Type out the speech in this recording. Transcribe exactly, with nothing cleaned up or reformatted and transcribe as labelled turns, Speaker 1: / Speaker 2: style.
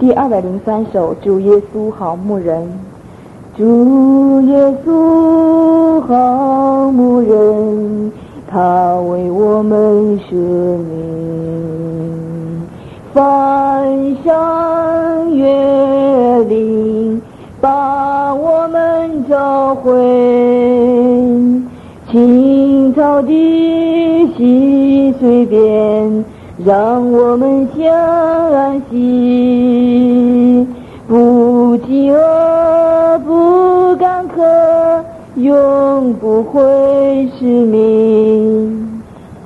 Speaker 1: 第二百零三首，主耶稣好牧人。主耶稣好牧人，他为我们舍命，翻山越岭把我们找回，青草地溪水边让我们相安息，不饥饿不干渴永不会失明。